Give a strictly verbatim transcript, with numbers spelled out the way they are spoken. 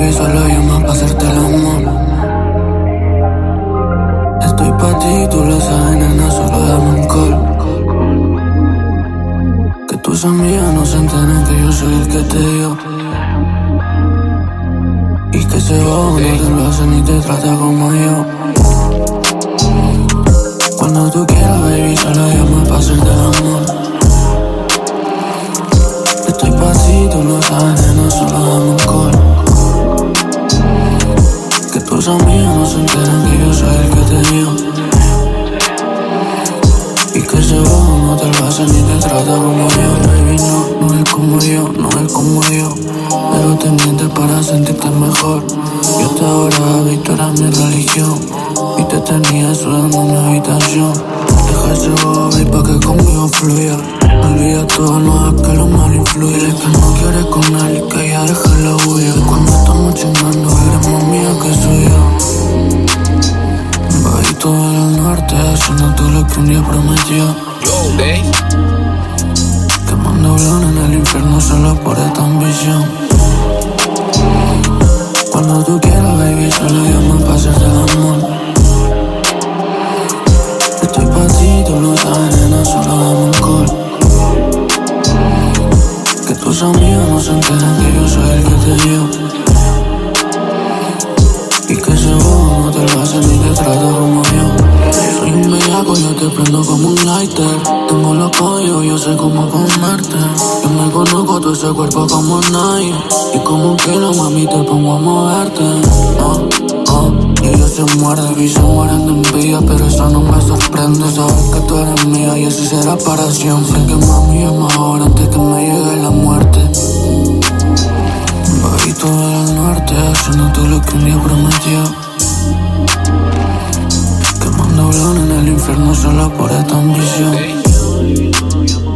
baby, solo llama pa' hacerte el amor. Estoy pa' ti, tú lo sabes, nena, solo dame un call. Que tus amigas no se enteren que yo soy el que te dio. Y que ese bobo no te lo hace ni te trata como yo. Cuando tú quieras, baby, solo llama pa' hacerte el amor. Estoy pa' ti, tú lo sabes, nena, solo dame un call. Que tus amigas no se enteren que yo soy el que te dio. Y que ese bobo no te lo hace ni te trata como yo. Baby, no, no es como yo, no es como yo. Pero te mientes para sentirte mejor. Yo te adoraba y tú eras mi religión. Y te tenía sudando en mi habitación. Deja ese bobo, baby, pa' que conmigo fluya. Olvida todo, no es que lo mal influye. Dile que no quieres con él y que ya deja la huya. Cuando estamos chingando, eres más mía que suya. Bajito del norte, haciendo todo lo que un día prometió. Yo, babe. Quemando blon en el infierno solo por esta ambición. Cuando tú quieras, baby, solo llama pa' hacerte el amor. Estoy pa' ti, tú lo sabes, nena, solo dame un call. Que tus amigos no se enteren que yo soy el que te dio. Y que ese bobo no te lo hace ni te trata como yo. Soy un bellaco, yo te prendo como un lighter. Tengo los códigos, yo sé cómo comerte. Yo me conozco todo ese cuerpo como nadie. Y como un kilo, mami, te pongo a moverte. Oh, oh, y ellos se muerden y se mueren de envidia, pero eso no me sorprende. Sabes que tú eres mía y así será para siempre. Que mami, llama ahora antes que me llegue la muerte. Bajito del norte, haciendo todo lo que un día prometió. Quemando blon en el infierno solo por esta ambición.